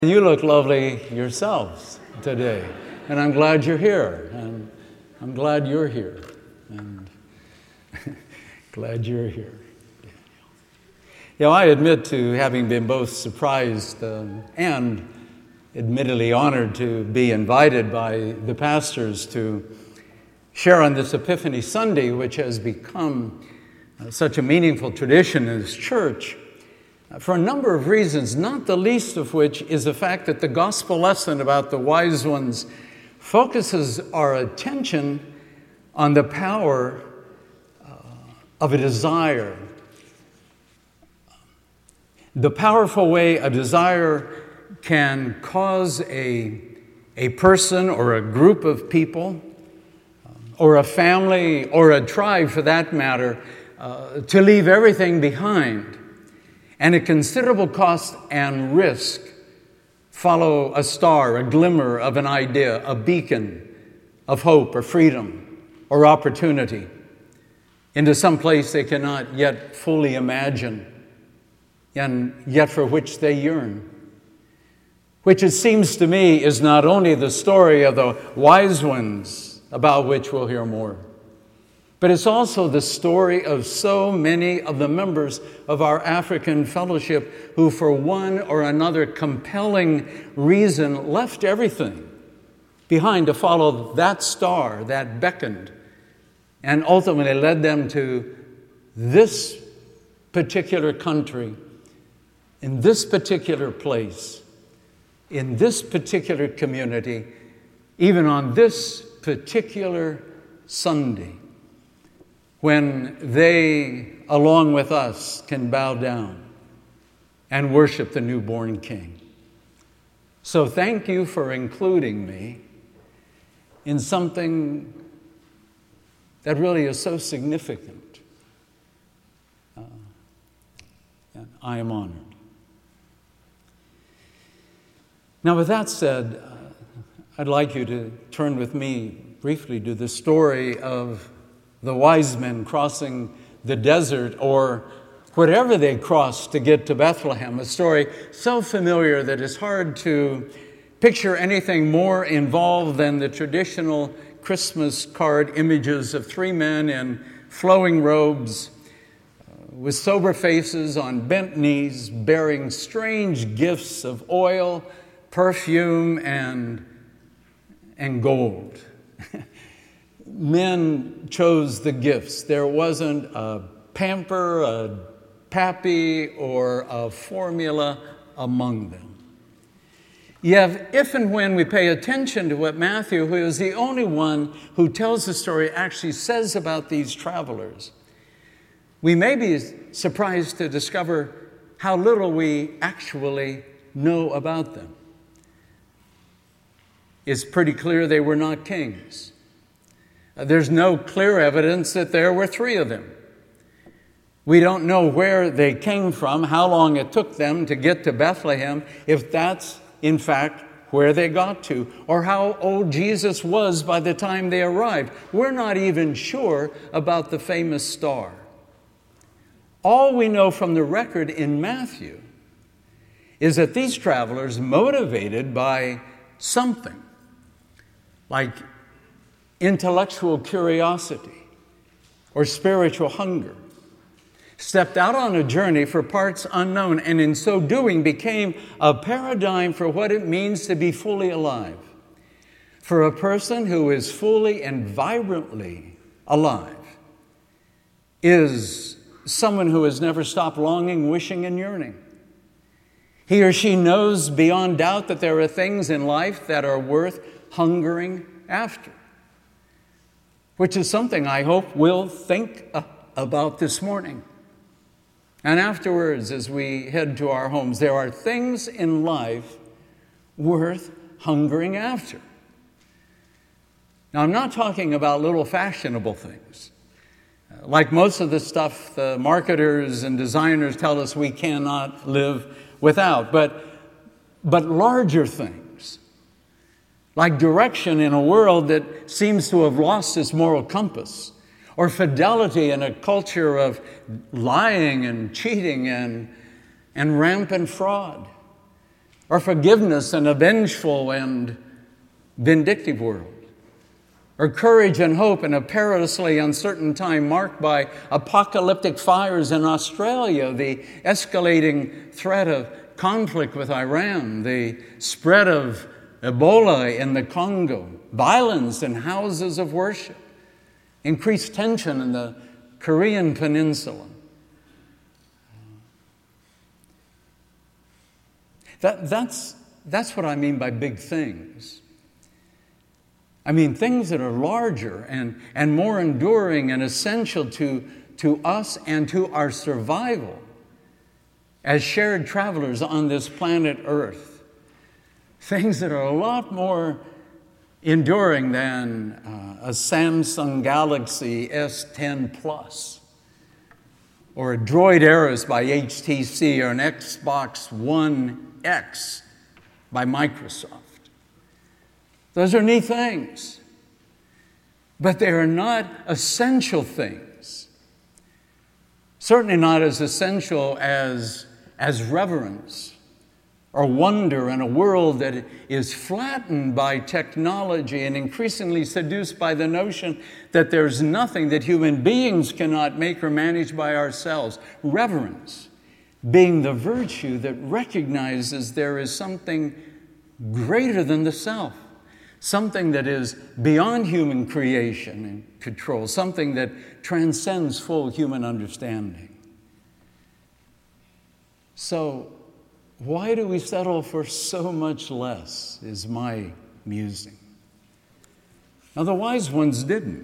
You look lovely yourselves today, and I'm glad you're here, and I'm glad you're here, and glad you're here. I admit to having been both surprised and admittedly honored to be invited by the pastors to share on this Epiphany Sunday, which has become such a meaningful tradition in this church. For a number of reasons, not the least of which is the fact that the gospel lesson about the wise ones focuses our attention on the power of a desire. The powerful way a desire can cause a person or a group of people or a family or a tribe for that matter to leave everything behind. And at considerable cost and risk, follow a star, a glimmer of an idea, a beacon of hope or freedom or opportunity into some place they cannot yet fully imagine and yet for which they yearn. Which it seems to me is not only the story of the wise ones, about which we'll hear more, but it's also the story of so many of the members of our African fellowship who, for one or another compelling reason, left everything behind to follow that star that beckoned and ultimately led them to this particular country, in this particular place, in this particular community, even on this particular Sunday, when they, along with us, can bow down and worship the newborn King. So thank you for including me in something that really is so significant. And I am honored. Now, with that said, I'd like you to turn with me briefly to the story of the wise men crossing the desert, or whatever they crossed to get to Bethlehem, a story so familiar that it's hard to picture anything more involved than the traditional Christmas card images of three men in flowing robes with sober faces on bent knees, bearing strange gifts of oil, perfume, and gold. Men chose the gifts. There wasn't a pamper, a pappy, or a formula among them. Yet, if and when we pay attention to what Matthew, who is the only one who tells the story, actually says about these travelers, we may be surprised to discover how little we actually know about them. It's pretty clear they were not kings. There's no clear evidence that there were three of them. We don't know where they came from, how long it took them to get to Bethlehem, if that's, in fact, where they got to, or how old Jesus was by the time they arrived. We're not even sure about the famous star. All we know from the record in Matthew is that these travelers, motivated by something like intellectual curiosity or spiritual hunger, stepped out on a journey for parts unknown, and in so doing became a paradigm for what it means to be fully alive. For a person who is fully and vibrantly alive is someone who has never stopped longing, wishing, and yearning. He or she knows beyond doubt that there are things in life that are worth hungering after, which is something I hope we'll think about this morning. And afterwards, as we head to our homes, there are things in life worth hungering after. Now, I'm not talking about little fashionable things, like most of the stuff the marketers and designers tell us we cannot live without, but larger things, like direction in a world that seems to have lost its moral compass, or fidelity in a culture of lying and cheating and rampant fraud, or forgiveness in a vengeful and vindictive world, or courage and hope in a perilously uncertain time marked by apocalyptic fires in Australia, the escalating threat of conflict with Iran, the spread of Ebola in the Congo, violence in houses of worship, increased tension in the Korean Peninsula. That's what I mean by big things. I mean things that are larger and more enduring and essential to us and to our survival as shared travelers on this planet Earth. Things that are a lot more enduring than a Samsung Galaxy S10 Plus, or a Droid Ares by HTC, or an Xbox One X by Microsoft. Those are neat things, but they are not essential things. Certainly not as essential as reverence or wonder in a world that is flattened by technology and increasingly seduced by the notion that there's nothing that human beings cannot make or manage by ourselves. Reverence being the virtue that recognizes there is something greater than the self, something that is beyond human creation and control, something that transcends full human understanding. So, why do we settle for so much less, is my musing. Now, the wise ones didn't.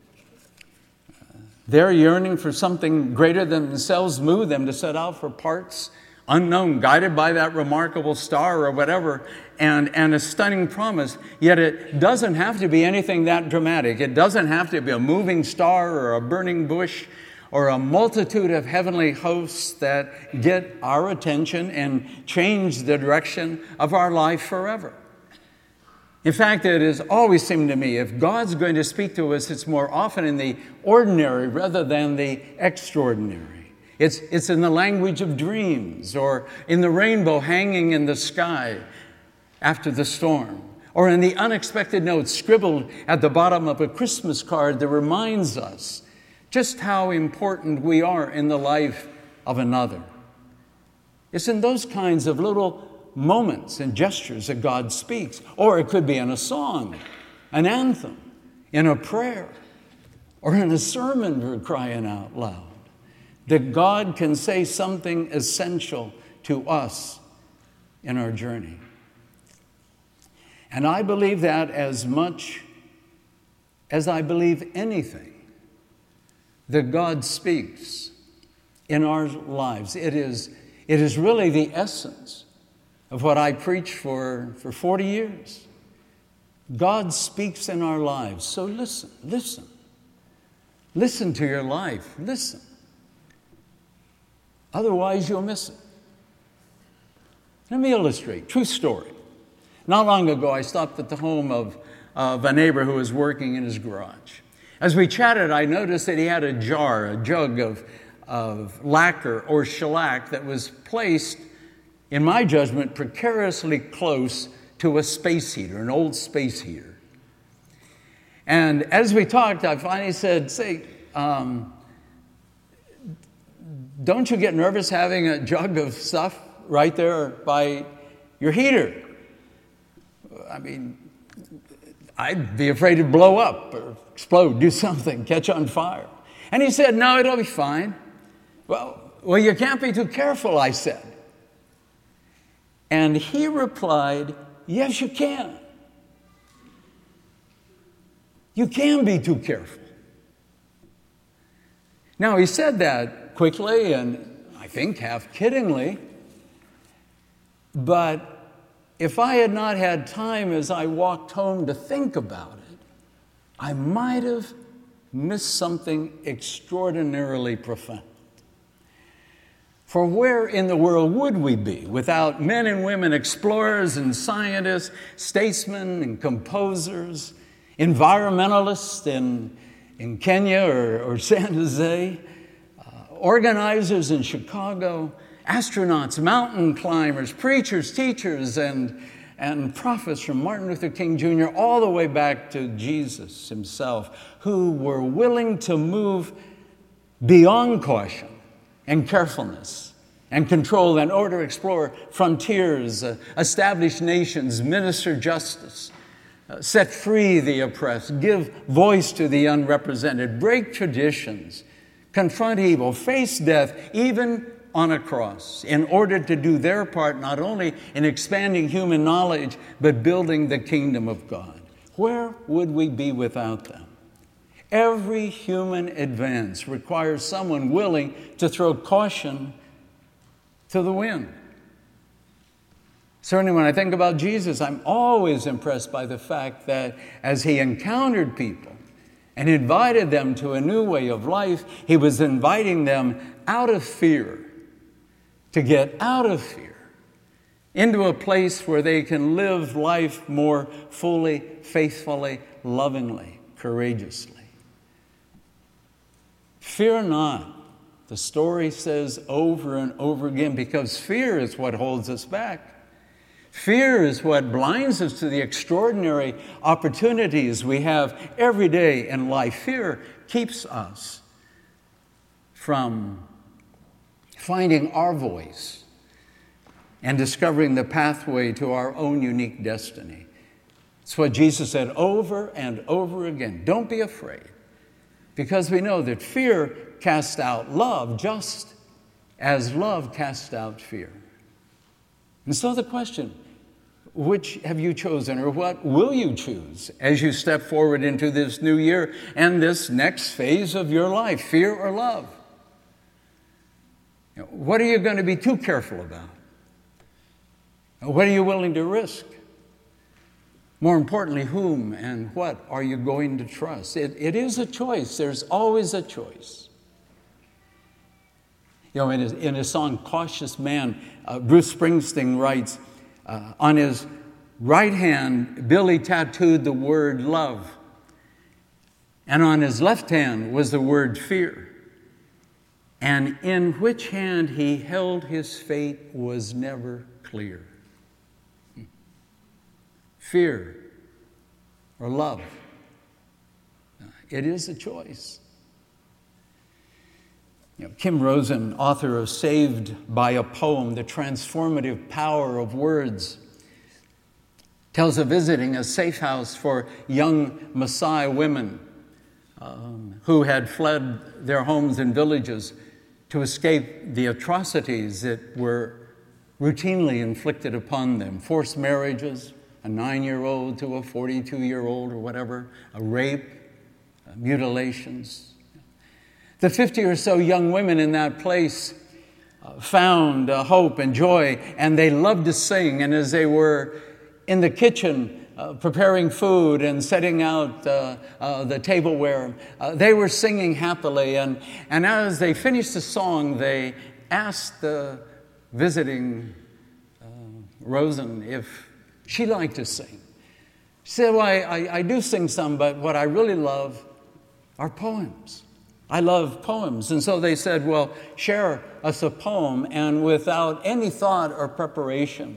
Their yearning for something greater than themselves moved them to set out for parts unknown, guided by that remarkable star or whatever, and a stunning promise. Yet it doesn't have to be anything that dramatic. It doesn't have to be a moving star or a burning bush or a multitude of heavenly hosts that get our attention and change the direction of our life forever. In fact, it has always seemed to me, if God's going to speak to us, it's more often in the ordinary rather than the extraordinary. It's in the language of dreams, or in the rainbow hanging in the sky after the storm, or in the unexpected note scribbled at the bottom of a Christmas card that reminds us just how important we are in the life of another. It's in those kinds of little moments and gestures that God speaks. Or it could be in a song, an anthem, in a prayer, or in a sermon for crying out loud, that God can say something essential to us in our journey. And I believe that as much as I believe anything that God speaks in our lives. It is really the essence of what I preached for 40 years. God speaks in our lives. So listen. Listen to your life. Listen. Otherwise, you'll miss it. Let me illustrate. True story. Not long ago, I stopped at the home of a neighbor who was working in his garage. As we chatted, I noticed that he had a jug of lacquer or shellac that was placed, in my judgment, precariously close to a space heater, an old space heater. And as we talked, I finally said, don't you get nervous having a jug of stuff right there by your heater? I mean, I'd be afraid to blow up or explode, do something, catch on fire. And he said, no, it'll be fine. Well, you can't be too careful, I said. And he replied, yes, you can. You can be too careful. Now, he said that quickly and I think half kiddingly, but if I had not had time as I walked home to think about it, I might have missed something extraordinarily profound. For where in the world would we be without men and women, explorers and scientists, statesmen and composers, environmentalists in Kenya or San Jose, organizers in Chicago, astronauts, mountain climbers, preachers, teachers, and prophets from Martin Luther King Jr. all the way back to Jesus himself, who were willing to move beyond caution and carefulness and control in order to explore frontiers, establish nations, minister justice, set free the oppressed, give voice to the unrepresented, break traditions, confront evil, face death, even on a cross, in order to do their part not only in expanding human knowledge, but building the kingdom of God. Where would we be without them? Every human advance requires someone willing to throw caution to the wind. Certainly when I think about Jesus, I'm always impressed by the fact that as he encountered people and invited them to a new way of life, he was inviting them out of fear, to get out of fear, into a place where they can live life more fully, faithfully, lovingly, courageously. Fear not, the story says over and over again, because fear is what holds us back. Fear is what blinds us to the extraordinary opportunities we have every day in life. Fear keeps us from finding our voice and discovering the pathway to our own unique destiny. It's what Jesus said over and over again. Don't be afraid, because we know that fear casts out love just as love casts out fear. And so the question, which have you chosen, or what will you choose as you step forward into this new year and this next phase of your life, fear or love? What are you going to be too careful about? What are you willing to risk? More importantly, whom and what are you going to trust? It is a choice. There's always a choice. In his song, Cautious Man, Bruce Springsteen writes, on his right hand, Billy tattooed the word love. And on his left hand was the word fear. And in which hand he held his fate was never clear. Fear or love. It is a choice. Kim Rosen, author of Saved by a Poem, The Transformative Power of Words, tells of visiting a safe house for young Maasai women who had fled their homes and villages to escape the atrocities that were routinely inflicted upon them. Forced marriages, a 9-year-old to a 42-year-old or whatever, a rape, mutilations. The 50 or so young women in that place found hope and joy, and they loved to sing. And as they were in the kitchen preparing food and setting out the tableware, they were singing happily. And as they finished the song, they asked the visiting Rosen if she liked to sing. She said, well, I do sing some, but what I really love are poems. I love poems. And so they said, well, share us a poem. And without any thought or preparation,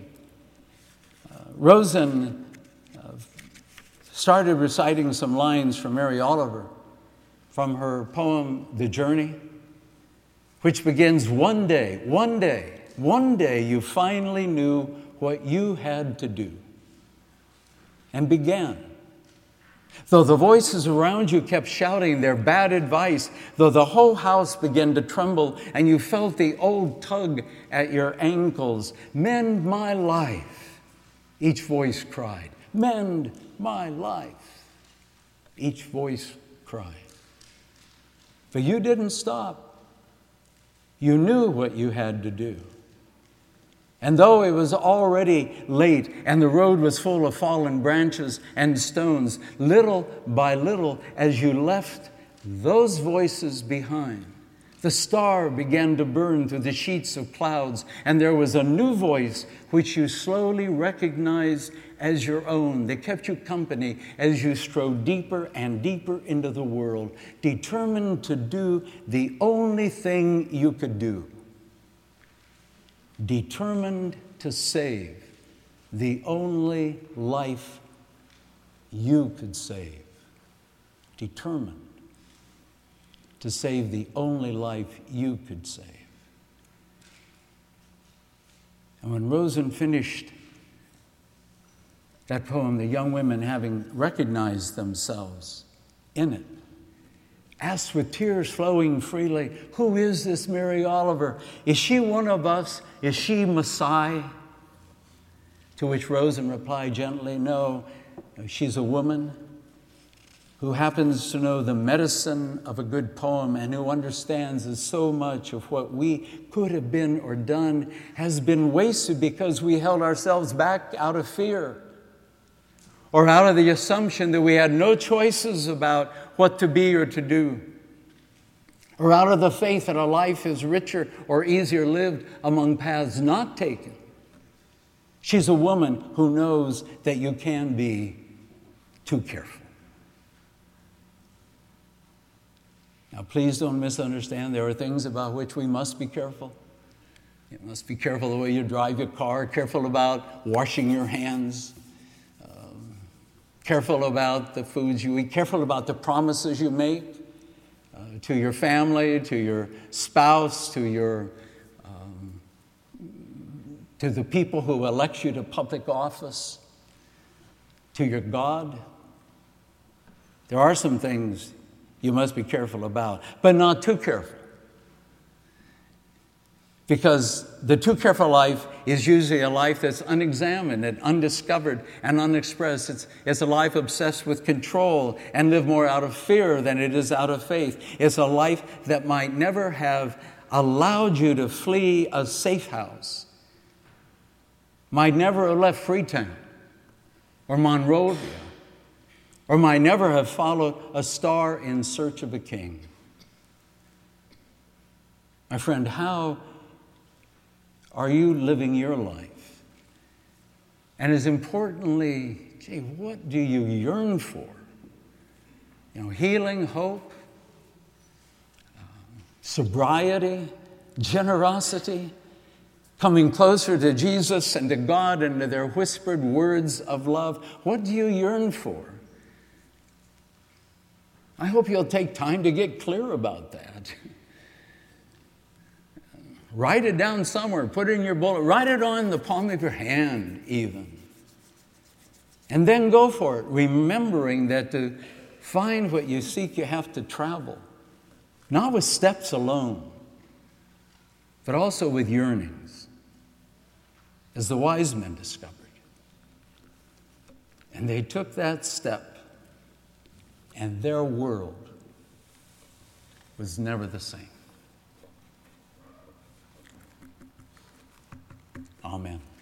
Rosen started reciting some lines from Mary Oliver from her poem, The Journey, which begins, one day you finally knew what you had to do, and began. Though the voices around you kept shouting their bad advice, though the whole house began to tremble and you felt the old tug at your ankles, mend my life, each voice cried. Mend my life, each voice cried. But you didn't stop. You knew what you had to do. And though it was already late and the road was full of fallen branches and stones, little by little, as you left those voices behind, the star began to burn through the sheets of clouds, and there was a new voice which you slowly recognized as your own, that kept you company as you strode deeper and deeper into the world, determined to do the only thing you could do. determined to save the only life you could save. Determined to save the only life you could save. And when Rosen finished that poem, the young women, having recognized themselves in it, asked with tears flowing freely, "Who is this Mary Oliver? Is she one of us? Is she Messiah?" To which Rosen replied gently, "No, she's a woman who happens to know the medicine of a good poem and who understands that so much of what we could have been or done has been wasted because we held ourselves back out of fear or out of the assumption that we had no choices about what to be or to do, or out of the faith that a life is richer or easier lived among paths not taken. She's a woman who knows that you can be too careful." Now, please don't misunderstand. There are things about which we must be careful. You must be careful the way you drive your car, careful about washing your hands, careful about the foods you eat, careful about the promises you make to your family, to your spouse, to the people who elect you to public office, to your God. There are some things you must be careful about, but not too careful. Because the too careful life is usually a life that's unexamined and undiscovered and unexpressed. It's a life obsessed with control and live more out of fear than it is out of faith. It's a life that might never have allowed you to flee a safe house, might never have left Freetown or Monrovia, or might never have followed a star in search of a king. My friend, how are you living your life? And as importantly, what do you yearn for? Healing, hope, sobriety, generosity, coming closer to Jesus and to God and to their whispered words of love. What do you yearn for? I hope you'll take time to get clear about that. Write it down somewhere, put it in your bullet, write it on the palm of your hand even. And then go for it, remembering that to find what you seek, you have to travel. Not with steps alone, but also with yearnings, as the wise men discovered. And they took that step, and their world was never the same. Amen.